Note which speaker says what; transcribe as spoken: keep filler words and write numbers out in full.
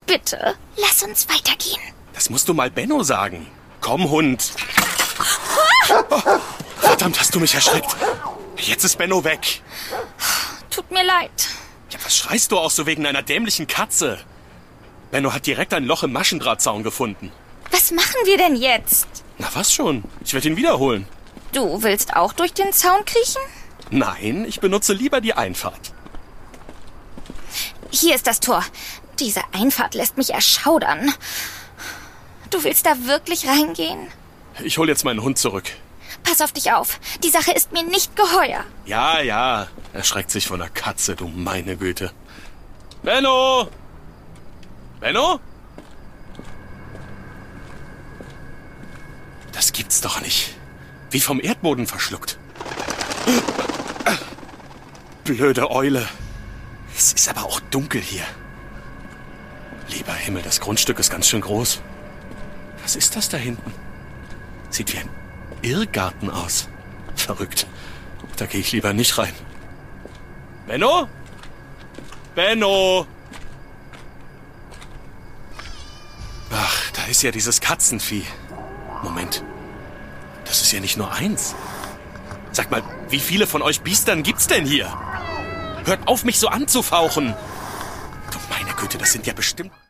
Speaker 1: Bitte, lass uns weitergehen.
Speaker 2: Das musst du mal Benno sagen. Komm, Hund. Oh, verdammt, hast du mich erschreckt. Jetzt ist Benno weg.
Speaker 1: Tut mir leid.
Speaker 2: Ja, was schreist du auch so wegen einer dämlichen Katze? Benno hat direkt ein Loch im Maschendrahtzaun gefunden.
Speaker 1: Was machen wir denn jetzt?
Speaker 2: Na was schon, ich werde ihn wiederholen.
Speaker 1: Du willst auch durch den Zaun kriechen?
Speaker 2: Nein, ich benutze lieber die Einfahrt.
Speaker 1: Hier ist das Tor. Diese Einfahrt lässt mich erschaudern. Du willst da wirklich reingehen?
Speaker 2: Ich hole jetzt meinen Hund zurück.
Speaker 1: Pass auf dich auf. Die Sache ist mir nicht geheuer.
Speaker 2: Ja, ja. Er schreckt sich von der Katze, du meine Güte. Benno! Benno? Das gibt's doch nicht. Wie vom Erdboden verschluckt. Blöde Eule. Es ist aber auch dunkel hier. Lieber Himmel, das Grundstück ist ganz schön groß. Was ist das da hinten? Sieht wie ein Irrgarten aus. Verrückt. Da gehe ich lieber nicht rein. Benno? Benno? Ach, da ist ja dieses Katzenvieh. Moment. Das ist ja nicht nur eins. Sag mal, wie viele von euch Biestern gibt's denn hier? Hört auf, mich so anzufauchen. Du meine Güte, das sind ja bestimmt...